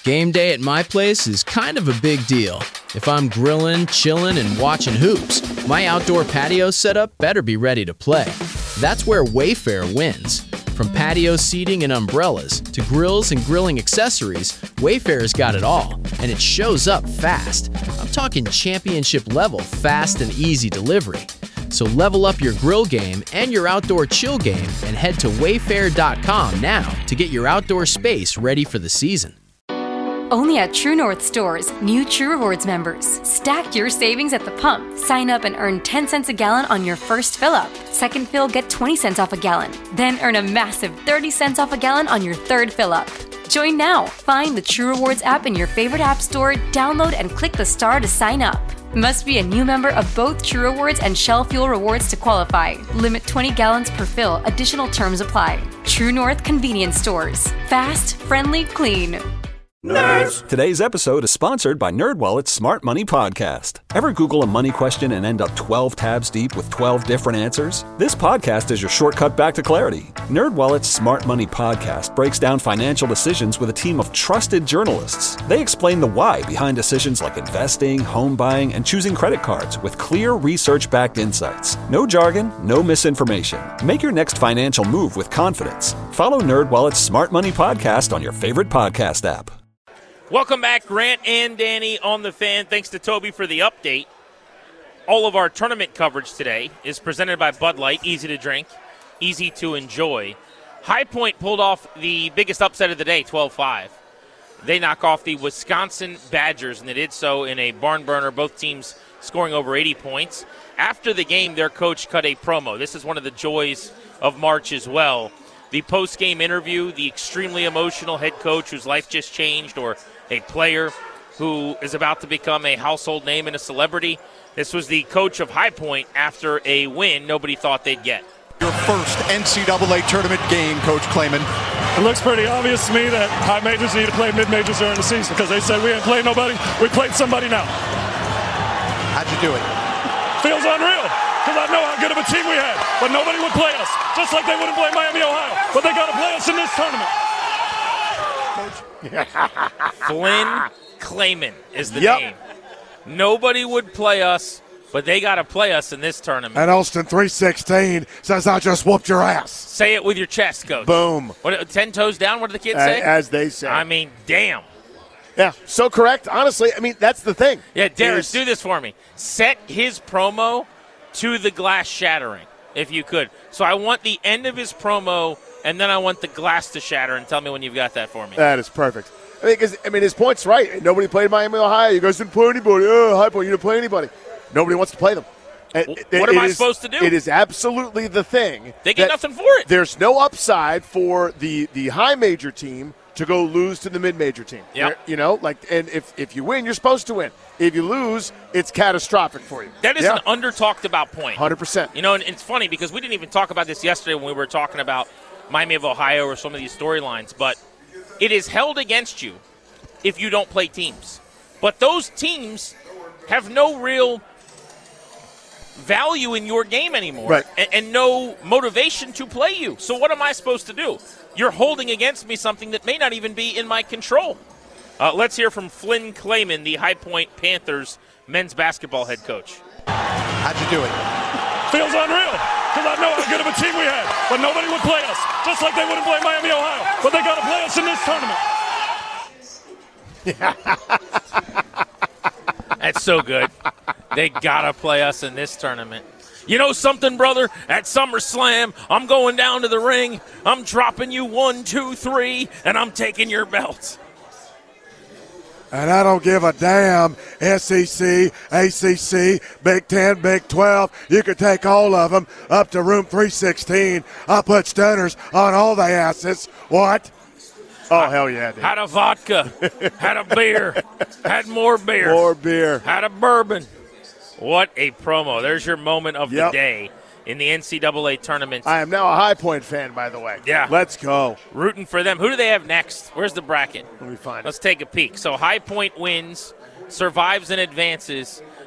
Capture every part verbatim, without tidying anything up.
Game day at my place is kind of a big deal. If I'm grilling, chilling, and watching hoops, my outdoor patio setup better be ready to play. That's where Wayfair wins. From patio seating and umbrellas to grills and grilling accessories, Wayfair's got it all, and it shows up fast. I'm talking championship level fast and easy delivery. So level up your grill game and your outdoor chill game and head to wayfair dot com now to get your outdoor space ready for the season. Only at True North stores, new True Rewards members. Stack your savings at the pump. Sign up and earn ten cents a gallon on your first fill-up. Second fill, get twenty cents off a gallon. Then earn a massive thirty cents off a gallon on your third fill-up. Join now. Find the True Rewards app in your favorite app store, download and click the star to sign up. Must be a new member of both True Rewards and Shell Fuel Rewards to qualify. Limit twenty gallons per fill. Additional terms apply. True North Convenience Stores. Fast, friendly, clean. Nerds! Today's episode is sponsored by NerdWallet's Smart Money Podcast. Ever Google a money question and end up twelve tabs deep with twelve different answers? This podcast is your shortcut back to clarity. NerdWallet's Smart Money Podcast breaks down financial decisions with a team of trusted journalists. They explain the why behind decisions like investing, home buying, and choosing credit cards with clear research-backed insights. No jargon, no misinformation. Make your next financial move with confidence. Follow NerdWallet's Smart Money Podcast on your favorite podcast app. Welcome back, Grant and Danny on The Fan. Thanks to Toby for the update. All of our tournament coverage today is presented by Bud Light. Easy to drink, easy to enjoy. High Point pulled off the biggest upset of the day, twelve five. They knock off the Wisconsin Badgers, and they did so in a barn burner, both teams scoring over eighty points. After the game, their coach cut a promo. This is one of the joys of March as well. The post-game interview, the extremely emotional head coach whose life just changed, or a player who is about to become a household name and a celebrity. This was the coach of High Point after a win nobody thought they'd get. Your first N C double A tournament game, Coach Klayman. It looks pretty obvious to me that high majors need to play mid-majors during the season because they said we ain't played nobody. We played somebody now. How'd you do it? Feels unreal because I know how good of a team we had, but nobody would play us, just like they wouldn't play Miami, Ohio. But they got to play us in this tournament. Flynn Klayman is the yep. name. Nobody would play us, but they got to play us in this tournament. And Austin three sixteen says, I just whooped your ass. Say it with your chest, Coach. Boom. What, ten toes down, what do the kids uh, say? As they say. I mean, damn. Yeah, so correct. Honestly, I mean, that's the thing. Yeah, Darius, is, do this for me. Set his promo to the glass shattering, if you could. So I want the end of his promo, and then I want the glass to shatter, and tell me when you've got that for me. That is perfect. I mean, cause, I mean his point's right. Nobody played Miami, Ohio. You guys didn't play anybody. Oh, High Point, you didn't play anybody. Nobody wants to play them. Well, it, what am I is, supposed to do? It is absolutely the thing. They get nothing for it. There's no upside for the, the high major team to go lose to the mid-major team. Yep. You know, like, and if, if you win, you're supposed to win. If you lose, it's catastrophic for you. That is yeah. an under-talked about point. one hundred percent. You know, and it's funny because we didn't even talk about this yesterday when we were talking about Miami of Ohio or some of these storylines, but it is held against you if you don't play teams. But those teams have no real value in your game anymore, right. and, and no motivation to play you. So what am I supposed to do? You're holding against me something that may not even be in my control. Uh, let's hear from Flynn Klayman, the High Point Panthers men's basketball head coach. How'd you do it? Feels unreal because I know how good of a team we had, but nobody would play us, just like they wouldn't play Miami, Ohio. But they got to play us in this tournament. That's so good. They got to play us in this tournament. You know something, brother? At SummerSlam, I'm going down to the ring. I'm dropping you one, two, three, and I'm taking your belt. And I don't give a damn, S E C, A C C, Big Ten, Big twelve. You could take all of them up to room three sixteen. I'll put stunners on all the asses. What? Oh, I, hell yeah, dude. Had a vodka, had a beer, had more beer. More beer. Had a bourbon. What a promo. There's your moment of yep. the day in the N C double A tournament. I am now a High Point fan, by the way. Yeah. Let's go. Rooting for them. Who do they have next? Where's the bracket? Let me find Let's it. take a peek. So High Point wins, survives and advances.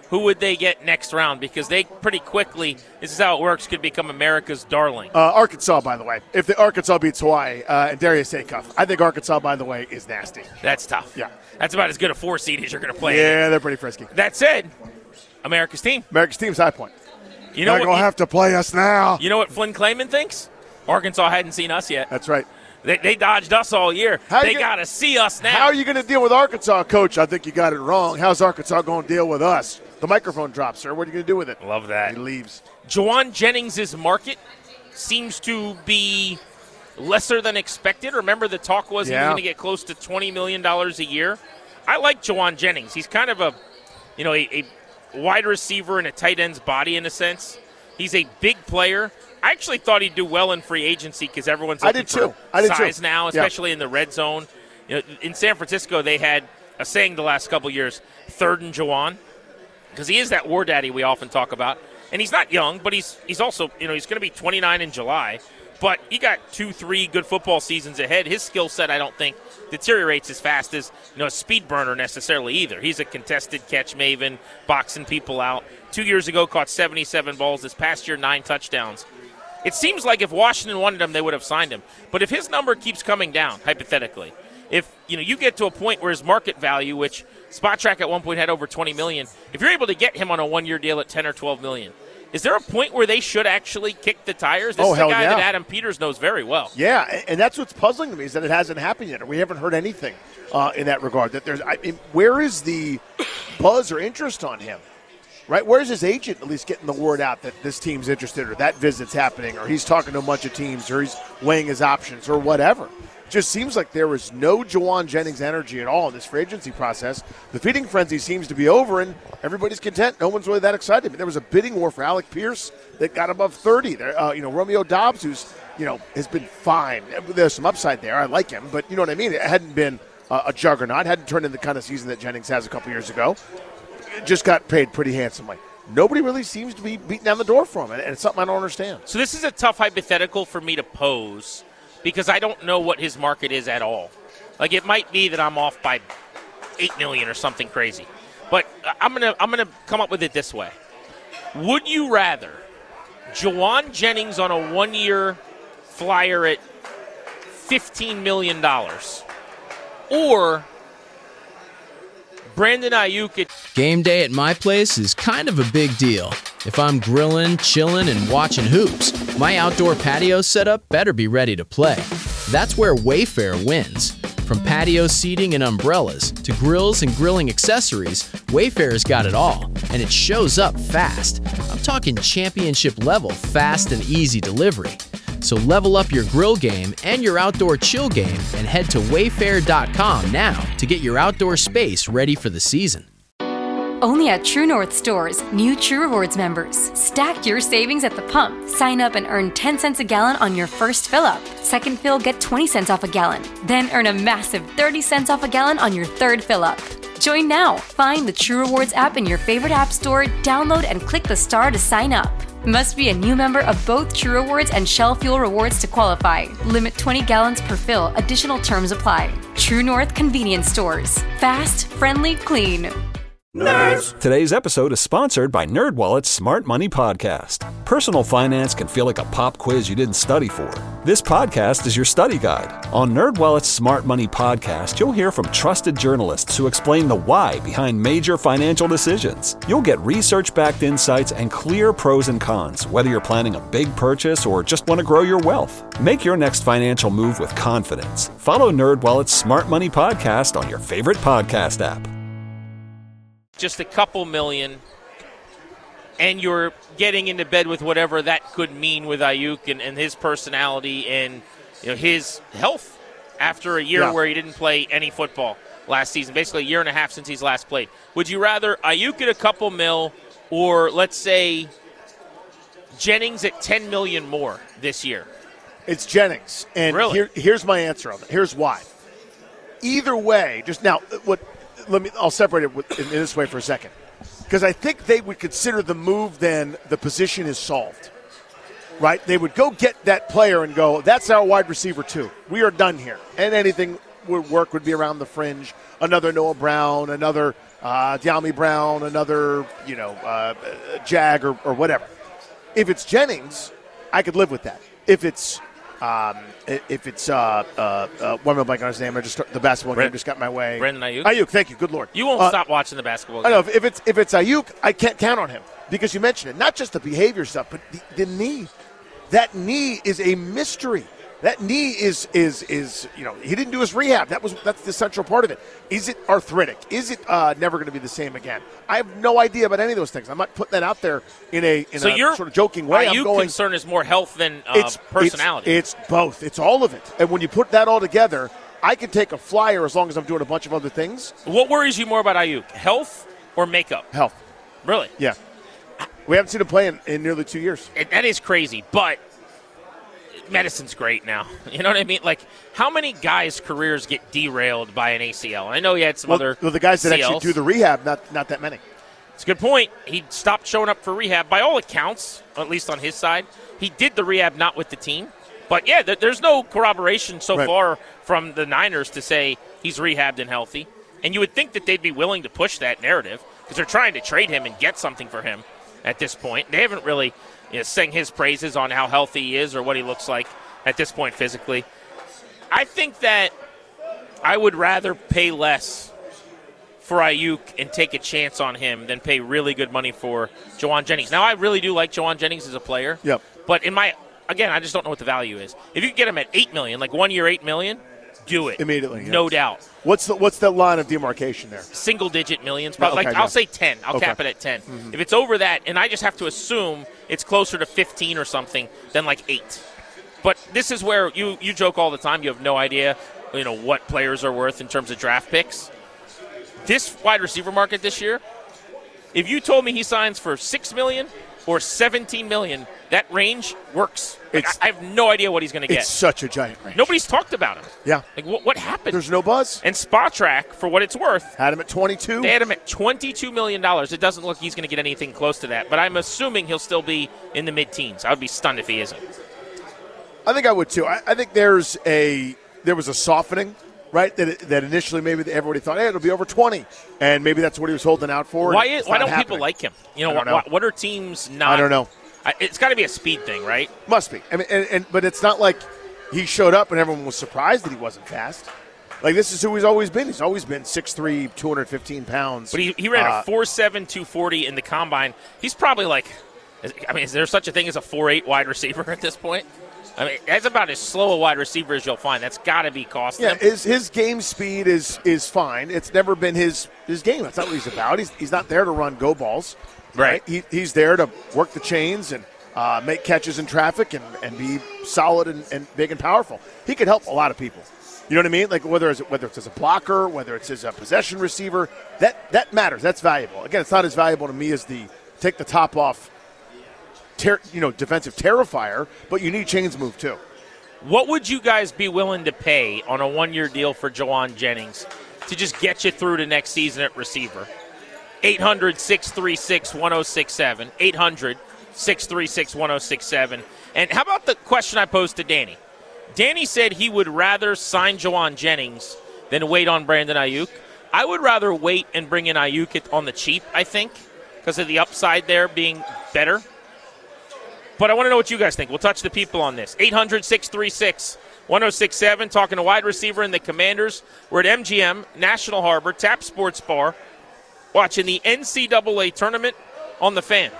who would they get next round? Because they pretty quickly, this is how it works, could become America's darling. Uh, Arkansas, by the way. If the Arkansas beats Hawaii uh, and Darius Acuff, I think Arkansas, by the way, is nasty. That's tough. Yeah. That's about as good a four seed as you're going to play. Yeah, they're pretty frisky. That said, America's team. America's team's high point. You know They're what? going to have to play us now. You know what Flynn Clayman thinks? Arkansas hadn't seen us yet. That's right. They, they dodged us all year. How they you got to see us now. How are you going to deal with Arkansas, Coach? I think you got it wrong. How's Arkansas going to deal with us? The microphone drops, sir. What are you going to do with it? Love that. He leaves. Juwan Jennings' market seems to be lesser than expected. Remember, the talk was Yeah. he was going to get close to twenty million dollars a year. I like Juwan Jennings. He's kind of a, you know, a, a wide receiver in a tight end's body in a sense. He's a big player. I actually thought he'd do well in free agency because everyone's I looking did for too. I did size too. now, Yeah. especially in the red zone. You know, in San Francisco, they had a saying the last couple years, third and Juwan, because he is that war daddy we often talk about. And he's not young, but he's he's also, you know, he's going to be twenty-nine in July. But he got two, three good football seasons ahead. His skill set, I don't think, deteriorates as fast as, you know, a speed burner necessarily either. He's a contested catch maven, boxing people out. Two years ago, caught seventy-seven balls. This past year, nine touchdowns. It seems like if Washington wanted him, they would have signed him. But if his number keeps coming down, hypothetically, if you know you get to a point where his market value, which SpotTrack at one point had over twenty million dollars, if you're able to get him on a one-year deal at ten or twelve million dollars, is there a point where they should actually kick the tires? This Oh, is a hell guy yeah. that Adam Peters knows very well. Yeah, and that's what's puzzling to me is that it hasn't happened yet. We haven't heard anything uh, in that regard. That there's, I mean, where is the buzz or interest on him? Right? Where's his agent at least getting the word out that this team's interested or that visit's happening or he's talking to a bunch of teams or he's weighing his options or whatever? Just seems like there was no Juwan Jennings energy at all in this free agency process. The feeding frenzy seems to be over, and everybody's content. No one's really that excited. But there was a bidding war for Alec Pierce that got above thirty. There, uh, you know, Romeo Dobbs, who's you know has been fine. There's some upside there. I like him, but you know what I mean. It hadn't been uh, a juggernaut. Hadn't turned into the kind of season that Jennings has a couple years ago. It just got paid pretty handsomely. Nobody really seems to be beating down the door for him, and it's something I don't understand. So this is a tough hypothetical for me to pose because I don't know what his market is at all. Like, it might be that I'm off by eight million dollars or something crazy. But I'm going to I'm gonna come up with it this way. Would you rather Juwan Jennings on a one-year flyer at fifteen million dollars or Brandon Ayuk at Game day at my place is kind of a big deal. If I'm grilling, chilling, and watching hoops, my outdoor patio setup better be ready to play. That's where Wayfair wins. From patio seating and umbrellas to grills and grilling accessories, Wayfair's got it all, and it shows up fast. I'm talking championship level fast and easy delivery. So level up your grill game and your outdoor chill game and head to wayfair dot com now to get your outdoor space ready for the season. Only at True North stores, new True Rewards members. Stack your savings at the pump. Sign up and earn ten cents a gallon on your first fill up. Second fill, get twenty cents off a gallon. Then earn a massive thirty cents off a gallon on your third fill up. Join now. Find the True Rewards app in your favorite app store, download and click the star to sign up. Must be a new member of both True Rewards and Shell Fuel Rewards to qualify. Limit twenty gallons per fill. Additional terms apply. True North Convenience Stores. Fast, friendly, clean. Nerds! Today's episode is sponsored by NerdWallet's Smart Money Podcast. Personal finance can feel like a pop quiz you didn't study for. This podcast is your study guide. On NerdWallet's Smart Money Podcast, you'll hear from trusted journalists who explain the why behind major financial decisions. You'll get research-backed insights and clear pros and cons, whether you're planning a big purchase or just want to grow your wealth. Make your next financial move with confidence. Follow NerdWallet's Smart Money Podcast on your favorite podcast app. just a couple million, and you're getting into bed with whatever that could mean with Ayuk and, and his personality and you know his health after a year yeah. where he didn't play any football last season, basically a year and a half since he's last played. Would you rather Ayuk at a couple mil or, let's say, Jennings at ten million more this year? It's Jennings. And really? here, here's my answer on it. Here's why. Either way, just now, what let me I'll separate it with, in, in this way for a second. Because I think they would consider the move then the position is solved. Right? They would go get that player and go, that's our wide receiver too. We are done here. And anything would work would be around the fringe. Another Noah Brown, another uh, De'Ami Brown, another, you know, uh, Jag or, or whatever. If it's Jennings, I could live with that. If it's um, if it's uh, uh, uh, one of my blank on his name, I just the basketball Brent, game just got my way. Brandon Ayuk. Ayuk, thank you. Good Lord. You won't uh, stop watching the basketball game. I know if it's if it's Ayuk, I can't count on him because you mentioned it. Not just the behavior stuff, but the, the knee. That knee is a mystery. That knee is is is you know he didn't do his rehab. That was that's the central part of it. Is it arthritic? Is it uh, never going to be the same again? I have no idea about any of those things. I'm not putting that out there in a in so a your sort of joking way. I'm going, concern is more health than uh, it's, personality. It's, it's both. It's all of it. And when you put that all together, I can take a flyer as long as I'm doing a bunch of other things. What worries you more about Ayuk, health or makeup? Health. Really? Yeah. We haven't seen him play in, in nearly two years. It, that is crazy, but medicine's great now. You know what I mean? Like, how many guys' careers get derailed by an A C L? I know he had some well, other well, the guys that C Ls. actually do the rehab, not not that many. It's a good point. He stopped showing up for rehab. By all accounts, at least on his side, he did the rehab not with the team. But, yeah, th- there's no corroboration so right. far from the Niners to say he's rehabbed and healthy. And you would think that they'd be willing to push that narrative because they're trying to trade him and get something for him at this point. They haven't really you know, sang his praises on how healthy he is or what he looks like at this point physically. I think that I would rather pay less for Ayuk and take a chance on him than pay really good money for Jauan Jennings. Now, I really do like Jauan Jennings as a player. Yep. But in my again, I just don't know what the value is. If you can get him at eight million dollars, like one year eight million dollars, do it. Immediately. Yeah. No doubt. What's the what's the line of demarcation there? Single digit millions. Probably. Okay, like yeah. I'll say ten. I'll okay. cap it at ten. Mm-hmm. If it's over that, and I just have to assume it's closer to fifteen or something than like eight. But this is where you, you joke all the time. You have no idea, you know, what players are worth in terms of draft picks. This wide receiver market this year, if you told me he signs for six million dollars or seventeen million dollars, that range works. Like, I, I have no idea what he's going to get. It's such a giant range. Nobody's talked about him. Yeah. Like, what, what happened? There's no buzz. And Spotrac, for what it's worth, had him at twenty-two. They had him at twenty-two million dollars. It doesn't look he's going to get anything close to that, but I'm assuming he'll still be in the mid-teens. I would be stunned if he isn't. I think I would too. I, I think there's a there was a softening, right? That it, that initially maybe everybody thought, hey, it'll be over twenty, and maybe that's what he was holding out for. Why is, why don't happening. people like him? You know, I don't know. What, what are teams not? I don't know. I, it's got to be a speed thing, right? Must be. I mean, and, and but it's not like he showed up and everyone was surprised that he wasn't fast. Like, this is who he's always been. He's always been six three, two hundred fifteen pounds. But he, he ran uh, a four seven, two forty in the combine. He's probably like, I mean, is there such a thing as a four eight wide receiver at this point? I mean, that's about as slow a wide receiver as you'll find. That's got to be costing yeah, him. his his game speed is is fine. It's never been his his game. That's not what he's about. He's he's not there to run go balls. Right. right? He, he's there to work the chains and uh, make catches in traffic and, and be solid and, and big and powerful. He could help a lot of people. You know what I mean? Like whether it's, whether it's as a blocker, whether it's as a possession receiver, that that matters. That's valuable. Again, it's not as valuable to me as the take the top off, ter- you know, defensive terrifier, but you need chains move too. What would you guys be willing to pay on a one-year deal for Jauan Jennings to just get you through to next season at receiver? eight hundred, six three six, one oh six seven. eight hundred, six three six, one oh six seven. And how about the question I posed to Danny? Danny said he would rather sign Jauan Jennings than wait on Brandon Ayuk. I would rather wait and bring in Ayuk on the cheap, I think, because of the upside there being better. But I want to know what you guys think. We'll touch the people on this. eight hundred, six three six, one oh six seven, talking to wide receiver and the Commanders. We're at M G M, National Harbor, Tap Sports Bar, watching the N C double A tournament on the Fan.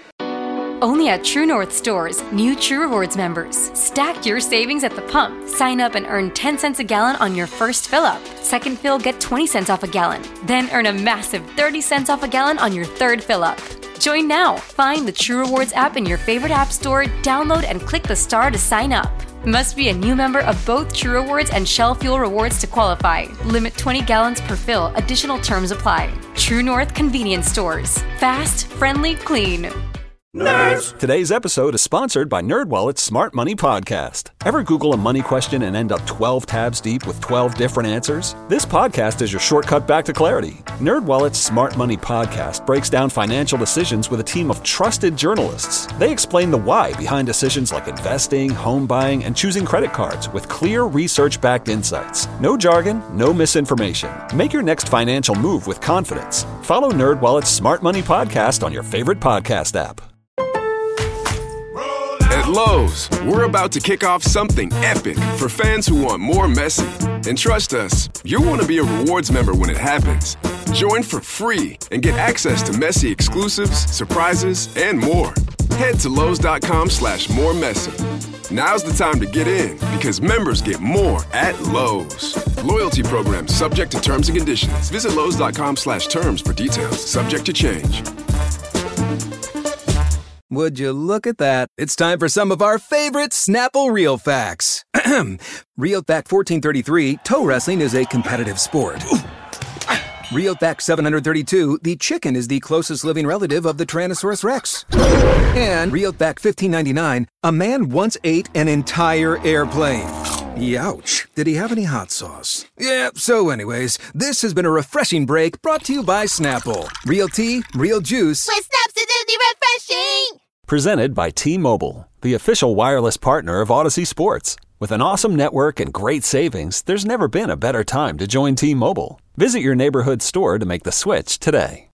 Only at True North Stores, new True Rewards members. Stack your savings at the pump. Sign up and earn ten cents a gallon on your first fill-up. Second fill, get twenty cents off a gallon. Then earn a massive thirty cents off a gallon on your third fill-up. Join now. Find the True Rewards app in your favorite app store, download and click the star to sign up. Must be a new member of both True Rewards and Shell Fuel Rewards to qualify. Limit twenty gallons per fill. Additional terms apply. True North Convenience Stores. Fast, friendly, clean. Nerds! Today's episode is sponsored by NerdWallet's Smart Money Podcast. Ever Google a money question and end up twelve tabs deep with twelve different answers? This podcast is your shortcut back to clarity. NerdWallet's Smart Money Podcast breaks down financial decisions with a team of trusted journalists. They explain the why behind decisions like investing, home buying, and choosing credit cards with clear research-backed insights. No jargon, no misinformation. Make your next financial move with confidence. Follow NerdWallet's Smart Money Podcast on your favorite podcast app. At Lowe's, we're about to kick off something epic for fans who want more Messi. And trust us, you'll want to be a rewards member when it happens. Join for free and get access to Messi exclusives, surprises, and more. Head to Lowe's.com slash more Messi. Now's the time to get in because members get more at Lowe's. Loyalty program subject to terms and conditions. Visit Lowe's.com slash terms for details. Subject to change. Would you look at that? It's time for some of our favorite Snapple Real Facts. Real Fact fourteen thirty-three, toe wrestling is a competitive sport. Real Fact seven hundred thirty-two, the chicken is the closest living relative of the Tyrannosaurus Rex. And Real Fact fifteen ninety-nine, a man once ate an entire airplane. Youch. Did he have any hot sauce? Yeah, so anyways, this has been a refreshing break brought to you by Snapple. Real tea, real juice. With Snaps, it's refreshing! Presented by T-Mobile, the official wireless partner of Odyssey Sports. With an awesome network and great savings, there's never been a better time to join T-Mobile. Visit your neighborhood store to make the switch today.